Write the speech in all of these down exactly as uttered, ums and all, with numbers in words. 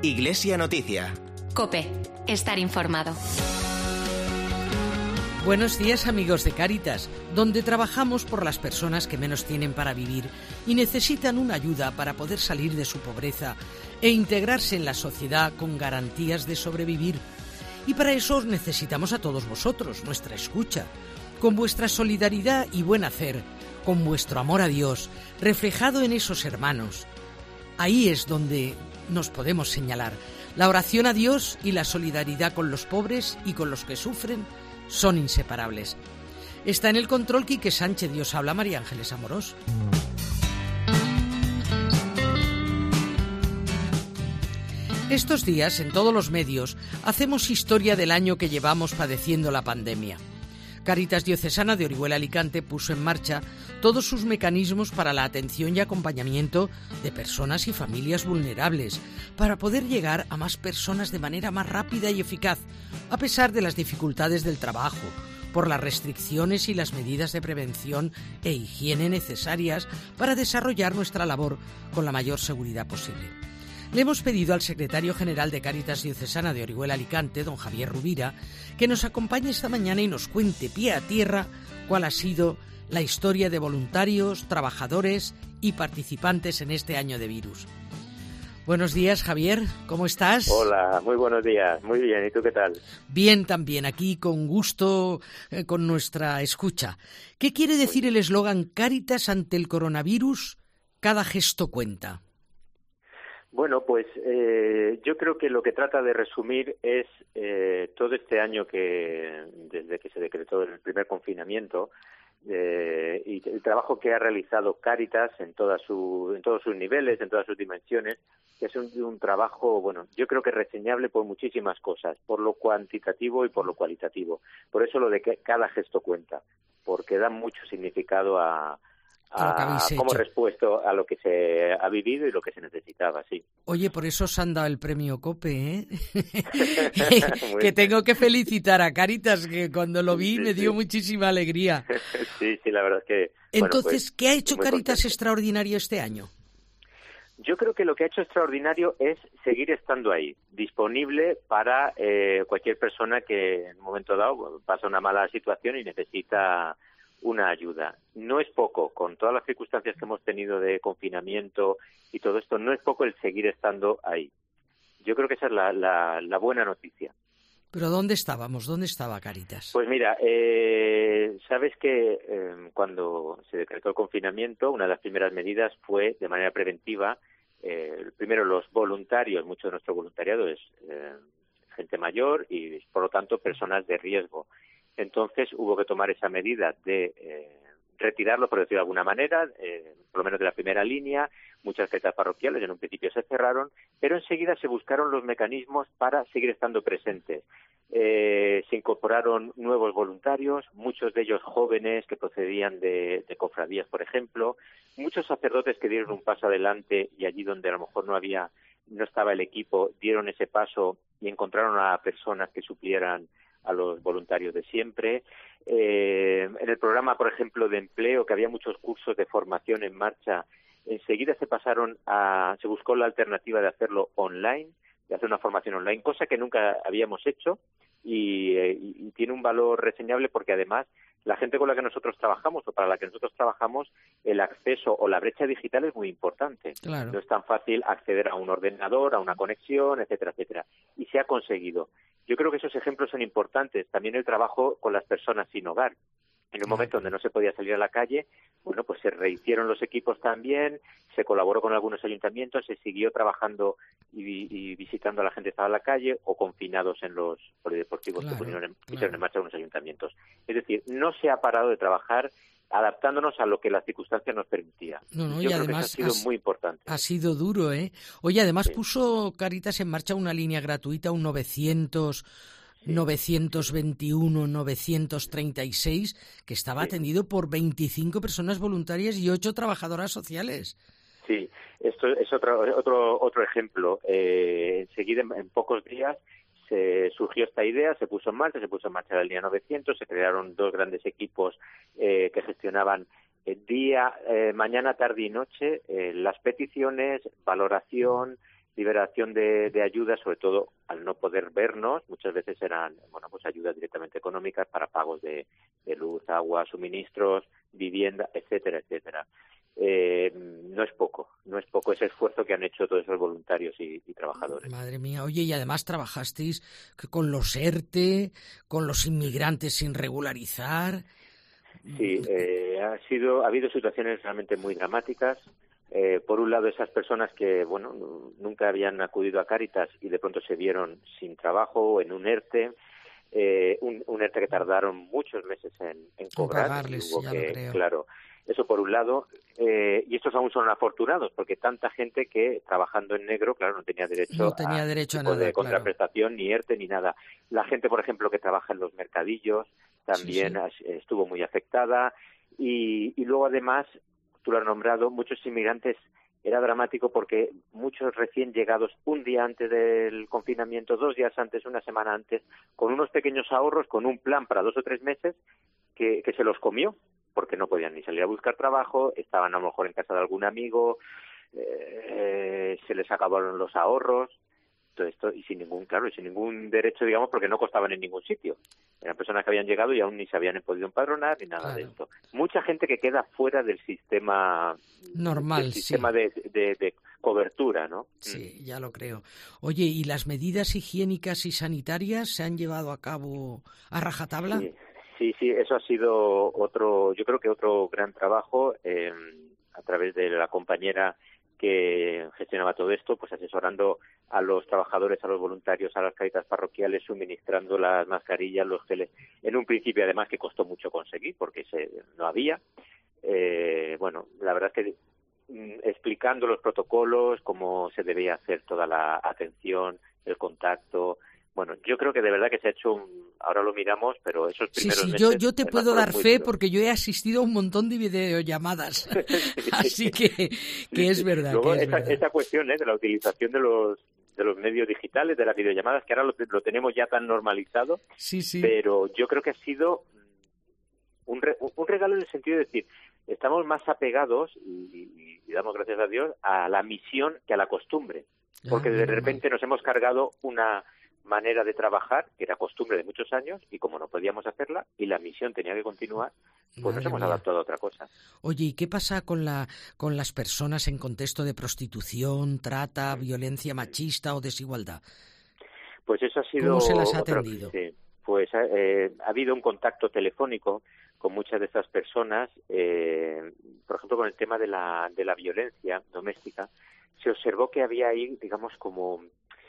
Iglesia Noticia. COPE. Estar informado. Buenos días, amigos de Cáritas, donde trabajamos por las personas que menos tienen para vivir y necesitan una ayuda para poder salir de su pobreza e integrarse en la sociedad con garantías de sobrevivir. Y para eso os necesitamos a todos vosotros, nuestra escucha, con vuestra solidaridad y buen hacer, con vuestro amor a Dios, reflejado en esos hermanos. Ahí es donde nos podemos señalar. La oración a Dios y la solidaridad con los pobres y con los que sufren son inseparables. Está en el control Quique Sánchez. Dios habla, María Ángeles Amorós. Estos días, en todos los medios, hacemos historia del año que llevamos padeciendo la pandemia. Cáritas Diocesana de Orihuela Alicante puso en marcha todos sus mecanismos para la atención y acompañamiento de personas y familias vulnerables, para poder llegar a más personas de manera más rápida y eficaz, a pesar de las dificultades del trabajo, por las restricciones y las medidas de prevención e higiene necesarias para desarrollar nuestra labor con la mayor seguridad posible. Le hemos pedido al secretario general de Cáritas Diocesana de Orihuela Alicante, don Javier Rubira, que nos acompañe esta mañana y nos cuente pie a tierra cuál ha sido la historia de voluntarios, trabajadores y participantes en este año de virus. Buenos días, Javier, ¿cómo estás? Hola, muy buenos días, muy bien, ¿y tú qué tal? Bien también, aquí con gusto, eh, con nuestra escucha. ¿Qué quiere decir el eslogan Cáritas ante el coronavirus? Cada gesto cuenta. Bueno, pues eh, yo creo que lo que trata de resumir es eh, todo este año que, desde que se decretó el primer confinamiento, eh, y el trabajo que ha realizado Cáritas en, toda su, en todos sus niveles, en todas sus dimensiones, que es un, un trabajo, bueno, yo creo que reseñable por muchísimas cosas, por lo cuantitativo y por lo cualitativo. Por eso lo de que cada gesto cuenta, porque da mucho significado a... A, como respuesta a lo que se ha vivido y lo que se necesitaba, sí. Oye, por eso os han dado el premio COPE, ¿eh? Que tengo que felicitar a Cáritas, que cuando lo vi sí, me dio sí. muchísima alegría. Sí, sí, la verdad es que... Entonces, bueno, pues, ¿qué ha hecho Cáritas contento. extraordinario este año? Yo creo que lo que ha hecho extraordinario es seguir estando ahí, disponible para eh, cualquier persona que en un momento dado pasa una mala situación y necesita una ayuda. No es poco, con todas las circunstancias que hemos tenido de confinamiento y todo esto, no es poco el seguir estando ahí. Yo creo que esa es la, la, la buena noticia. ¿Pero dónde estábamos? ¿Dónde estaba Cáritas? Pues mira, eh, sabes que eh, cuando se decretó el confinamiento, una de las primeras medidas fue, de manera preventiva, eh, primero los voluntarios, mucho de nuestro voluntariado es eh, gente mayor y, por lo tanto, personas de riesgo. Entonces hubo que tomar esa medida de eh, retirarlo, por decirlo de alguna manera, eh, por lo menos de la primera línea. Muchas fiestas parroquiales en un principio se cerraron, pero enseguida se buscaron los mecanismos para seguir estando presentes. Eh, se incorporaron nuevos voluntarios, muchos de ellos jóvenes que procedían de, de cofradías, por ejemplo, muchos sacerdotes que dieron un paso adelante y allí donde a lo mejor no había, no estaba el equipo, dieron ese paso y encontraron a personas que suplieran a los voluntarios de siempre. Eh, en el programa, por ejemplo, de empleo, que había muchos cursos de formación en marcha, enseguida se pasaron a, se buscó la alternativa de hacerlo online, de hacer una formación online, cosa que nunca habíamos hecho y, eh, y tiene un valor reseñable porque además la gente con la que nosotros trabajamos o para la que nosotros trabajamos, el acceso o la brecha digital es muy importante. Claro. No es tan fácil acceder a un ordenador, a una conexión, etcétera, etcétera. Y se ha conseguido. Yo creo que esos ejemplos son importantes. También el trabajo con las personas sin hogar. En un momento donde no se podía salir a la calle, bueno, pues se rehicieron los equipos también, se colaboró con algunos ayuntamientos, se siguió trabajando y, y visitando a la gente que estaba en la calle o confinados en los polideportivos claro, que pusieron en, claro. pusieron en marcha algunos ayuntamientos. Es decir, no se ha parado de trabajar adaptándonos a lo que las circunstancias nos permitían. No, no, Yo y creo además que eso ha sido has, muy importante. Ha sido duro, ¿eh? Oye, además sí. puso Cáritas en marcha una línea gratuita, un novecientos... Sí. novecientos veintiuno novecientos treinta y seis, que estaba sí. atendido por veinticinco personas voluntarias y ocho trabajadoras sociales. Sí, esto es otro otro otro ejemplo. Eh, enseguida, en, en pocos días, se surgió esta idea, se puso en marcha, se puso en marcha la línea novecientos, se crearon dos grandes equipos eh, que gestionaban el día, eh, mañana, tarde y noche, eh, las peticiones, valoración, liberación de, de ayudas, sobre todo al no poder vernos, muchas veces eran, bueno, pues ayudas directamente económicas para pagos de, de luz, agua, suministros, vivienda, etcétera, etcétera. Eh, no es poco, no es poco ese esfuerzo que han hecho todos esos voluntarios y, y trabajadores. Madre mía, oye, y además trabajasteis con los ERTE, con los inmigrantes sin regularizar. Sí, eh, ha sido, ha habido situaciones realmente muy dramáticas. Eh, por un lado, esas personas que, bueno, nunca habían acudido a Cáritas y de pronto se vieron sin trabajo, en un ERTE, eh, un, un ERTE que tardaron muchos meses en, en cobrar. En pagarles, hubo ya que, lo creo. Claro, eso por un lado, eh, y estos aún son afortunados, porque tanta gente que trabajando en negro, claro, no tenía derecho, no tenía a, derecho a tipo nada, de contraprestación, claro. ni ERTE, ni nada. La gente, por ejemplo, que trabaja en los mercadillos, también sí, sí. estuvo muy afectada, y, y luego además, tú lo has nombrado, muchos inmigrantes, era dramático porque muchos recién llegados un día antes del confinamiento, dos días antes, una semana antes, con unos pequeños ahorros, con un plan para dos o tres meses, que, que se los comió, porque no podían ni salir a buscar trabajo, estaban a lo mejor en casa de algún amigo, eh, se les acabaron los ahorros, todo esto, y sin ningún, claro, y sin ningún derecho, digamos, porque no costaban en ningún sitio. Eran personas que habían llegado y aún ni se habían podido empadronar ni nada claro. de esto. Mucha gente que queda fuera del sistema normal, del sistema sí. de, de, de cobertura, ¿no? Sí, ya lo creo. Oye, ¿y las medidas higiénicas y sanitarias se han llevado a cabo a rajatabla? Sí, sí, sí, eso ha sido otro, yo creo que otro gran trabajo eh, a través de la compañera que gestionaba todo esto, pues asesorando a los trabajadores, a los voluntarios, a las Cáritas parroquiales, suministrando las mascarillas, los geles. En un principio, además, que costó mucho conseguir porque se, no había. Eh, bueno, la verdad es que mm, explicando los protocolos, cómo se debía hacer toda la atención, el contacto. Bueno, yo creo que de verdad que se ha hecho un... Ahora lo miramos, pero esos primeros sí, sí, meses... Yo, yo te puedo dar fe duros. porque yo he asistido a un montón de videollamadas. Así que, que es verdad. Luego, que es esa, verdad. esa cuestión ¿eh? de la utilización de los de los medios digitales, de las videollamadas, que ahora lo, lo tenemos ya tan normalizado, sí, sí. pero yo creo que ha sido un, re, un regalo en el sentido de decir, estamos más apegados, y, y damos gracias a Dios, a la misión que a la costumbre. Porque ah, de repente mal. nos hemos cargado una manera de trabajar que era costumbre de muchos años y como no podíamos hacerla y la misión tenía que continuar, pues Madre nos hemos mía. adaptado a otra cosa. Oye, ¿y qué pasa con la con las personas en contexto de prostitución, trata, violencia machista o desigualdad? Pues eso ha sido... ¿Cómo se las ha atendido? Otro, sí, pues eh, ha habido un contacto telefónico con muchas de estas personas, eh, por ejemplo, con el tema de la de la violencia doméstica, se observó que había ahí, digamos, como...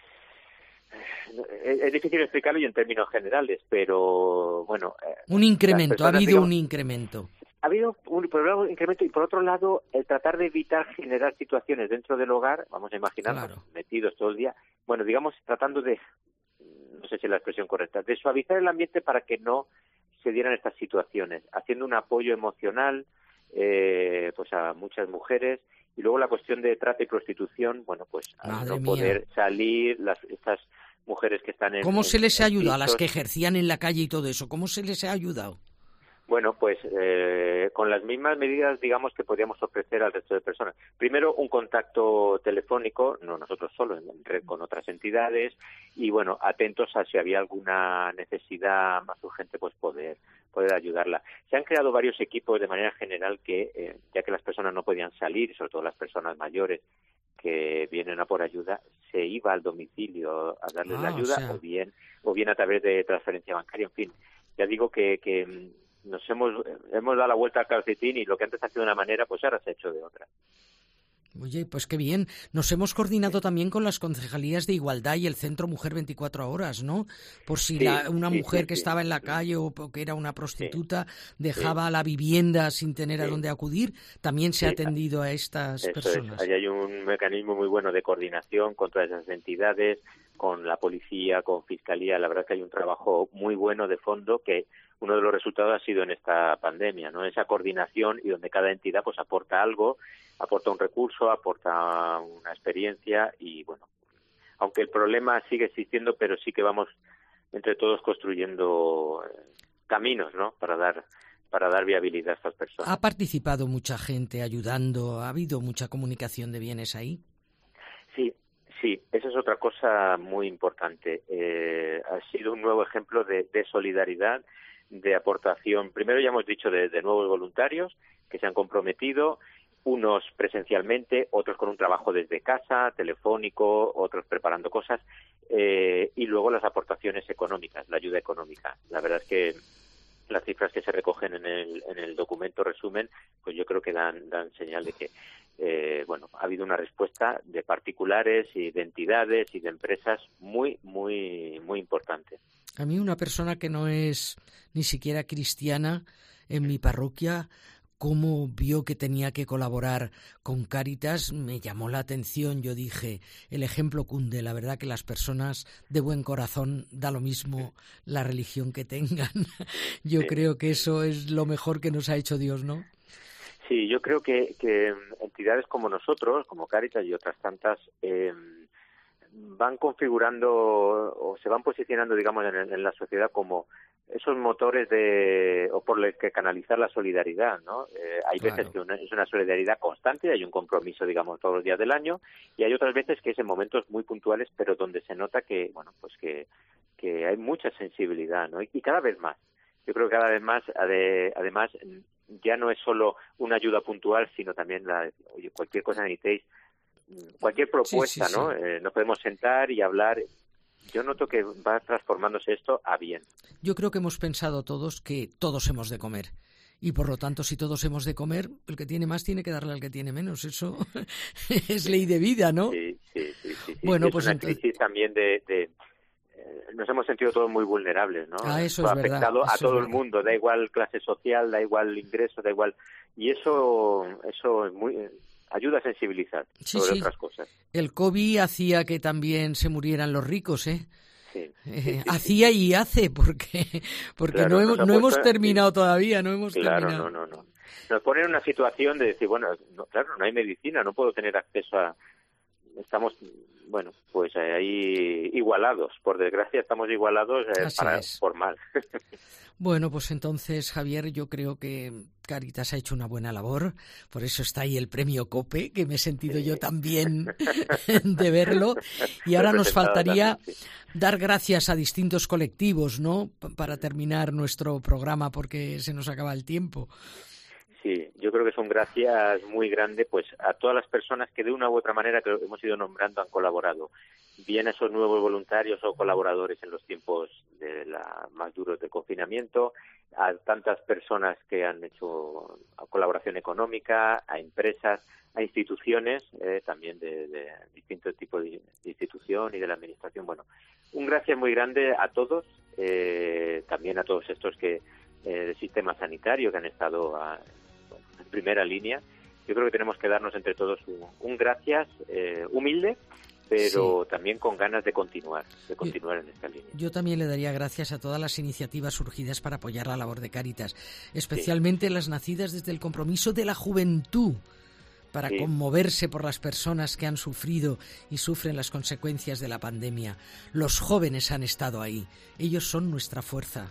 Es difícil explicarlo y en términos generales, pero bueno... Un incremento, personas, ha habido digamos, un incremento. Ha habido un, por un lado, un incremento y por otro lado, el tratar de evitar generar situaciones dentro del hogar, vamos a imaginarnos, claro. metidos todo el día, bueno, digamos, tratando de, no sé si es la expresión correcta, de suavizar el ambiente para que no se dieran estas situaciones, haciendo un apoyo emocional eh, pues a muchas mujeres. Y luego la cuestión de trata y prostitución, bueno, pues al no poder salir, las estas mujeres que están en... ¿Cómo en, se les ha ayudado pisos, a las que ejercían en la calle y todo eso? ¿Cómo se les ha ayudado? Bueno, pues eh, con las mismas medidas, digamos, que podríamos ofrecer al resto de personas. Primero, un contacto telefónico, no nosotros solo, en red con otras entidades, y bueno, atentos a si había alguna necesidad más urgente, pues poder poder ayudarla. Se han creado varios equipos de manera general que, eh, ya que las personas no podían salir, sobre todo las personas mayores que vienen a por ayuda, se iba al domicilio a darles ah, la ayuda, o, sea... o bien o bien a través de transferencia bancaria, en fin. Ya digo que, que nos hemos hemos dado la vuelta al calcetín y lo que antes ha sido de una manera, pues ahora se ha hecho de otra. Oye, pues qué bien. Nos hemos coordinado también con las concejalías de Igualdad y el Centro Mujer veinticuatro horas, ¿no? Por si sí, la, una sí, mujer sí, que sí. estaba en la calle o que era una prostituta sí, dejaba sí. la vivienda sin tener sí. a dónde acudir, también se sí. ha atendido a estas Eso personas. Es. Ahí hay un mecanismo muy bueno de coordinación con todas esas entidades, con la policía, con Fiscalía. La verdad que hay un trabajo muy bueno de fondo que uno de los resultados ha sido en esta pandemia, ¿no? Esa coordinación y donde cada entidad pues aporta algo, aporta un recurso, aporta una experiencia y bueno, aunque el problema sigue existiendo, pero sí que vamos entre todos construyendo caminos, ¿no? Para dar para dar viabilidad a estas personas. ¿Ha participado mucha gente ayudando? ¿Ha habido mucha comunicación de bienes ahí? Sí, Sí, esa es otra cosa muy importante. Eh, ha sido un nuevo ejemplo de, de solidaridad, de aportación. Primero ya hemos dicho de, de nuevos voluntarios que se han comprometido, unos presencialmente, otros con un trabajo desde casa, telefónico, otros preparando cosas, eh, y luego las aportaciones económicas, la ayuda económica. La verdad es que las cifras que se recogen en el, en el documento resumen, pues yo creo que dan, dan señal de que eh, bueno, ha habido una respuesta de particulares y de entidades y de empresas muy, muy, muy importante. A mí una persona que no es ni siquiera cristiana en mi parroquia, cómo vio que tenía que colaborar con Cáritas, me llamó la atención. Yo dije, el ejemplo cunde. La verdad que las personas de buen corazón, da lo mismo la religión que tengan. Yo sí. creo que eso es lo mejor que nos ha hecho Dios, ¿no? Sí, yo creo que, que entidades como nosotros, como Cáritas y otras tantas, eh, van configurando o se van posicionando, digamos, en, en la sociedad como esos motores de o por los que canalizar la solidaridad, ¿no? Eh, hay claro. veces que una, es una solidaridad constante, hay un compromiso, digamos, todos los días del año, y hay otras veces que es en momentos muy puntuales, pero donde se nota que, bueno, pues que, que hay mucha sensibilidad, ¿no? Y, y cada vez más. Yo creo que cada vez más, ade, además, ya no es solo una ayuda puntual, sino también la, oye, cualquier cosa necesitéis, cualquier propuesta, sí, sí, ¿no? Sí. Eh, nos podemos sentar y hablar. Yo noto que va transformándose esto a bien. Yo creo que hemos pensado todos que todos hemos de comer. Y por lo tanto, si todos hemos de comer, el que tiene más tiene que darle al que tiene menos. Eso es ley de vida, ¿no? Sí, sí, sí. sí, sí. Bueno, es pues una entonces... crisis también de... de eh, nos hemos sentido todos muy vulnerables, ¿no? Ah, eso ha es verdad. afectado a eso todo es el mundo, da igual clase social, da igual ingreso, da igual... Y eso, eso es muy... ayuda a sensibilizar sí, sobre sí. otras cosas. El COVID hacía que también se murieran los ricos, ¿eh? Sí, eh, sí, sí, hacía sí. y hace, porque porque claro, no, hemos, no puesto, hemos terminado sí. todavía, no hemos claro, terminado. no, no, no. Nos pone en una situación de decir, bueno, no, claro, no hay medicina, no puedo tener acceso a... Estamos, bueno, pues ahí igualados, por desgracia estamos igualados eh, para, por mal. Bueno, pues entonces, Javier, yo creo que Cáritas ha hecho una buena labor, por eso está ahí el premio COPE, que me he sentido sí. yo también de verlo, y ahora nos faltaría también, sí. dar gracias a distintos colectivos, ¿no?, para terminar nuestro programa, porque se nos acaba el tiempo. Sí, yo creo que son gracias muy grandes pues a todas las personas que de una u otra manera que hemos ido nombrando han colaborado, bien a esos nuevos voluntarios o colaboradores en los tiempos de la más duros del confinamiento, a tantas personas que han hecho colaboración económica, a empresas, a instituciones, eh, también de, de distintos tipos de institución y de la administración. Bueno, un gracias muy grande a todos, eh, también a todos estos que eh, del sistema sanitario que han estado a, en primera línea. Yo creo que tenemos que darnos entre todos un, un gracias eh, humilde, pero sí. también con ganas de continuar, de continuar yo, en esta línea. Yo también le daría gracias a todas las iniciativas surgidas para apoyar la labor de Cáritas, especialmente sí. las nacidas desde el compromiso de la juventud, para sí. conmoverse por las personas que han sufrido y sufren las consecuencias de la pandemia. Los jóvenes han estado ahí, ellos son nuestra fuerza.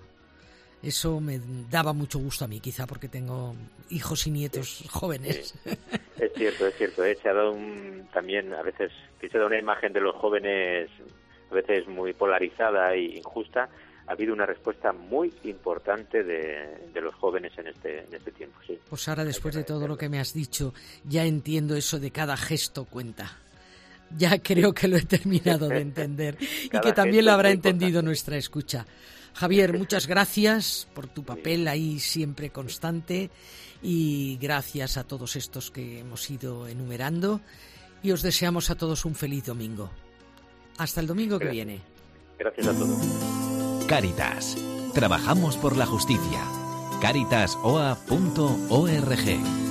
Eso me daba mucho gusto a mí, quizá porque tengo hijos y nietos sí, jóvenes. Sí. Es cierto, es cierto. ¿eh? Se ha dado un, también a veces que se da una imagen de los jóvenes a veces muy polarizada e injusta. Ha habido una respuesta muy importante de, de los jóvenes en este, en este tiempo. Sí. Pues ahora, después de todo lo que me has dicho, ya entiendo eso de cada gesto cuenta. Ya creo que lo he terminado de entender y que también lo habrá entendido nuestra escucha. Javier, muchas gracias por tu papel ahí siempre constante y gracias a todos estos que hemos ido enumerando y os deseamos a todos un feliz domingo. Hasta el domingo que gracias. viene. Gracias a todos. Cáritas. Trabajamos por la justicia. cáritas o a punto org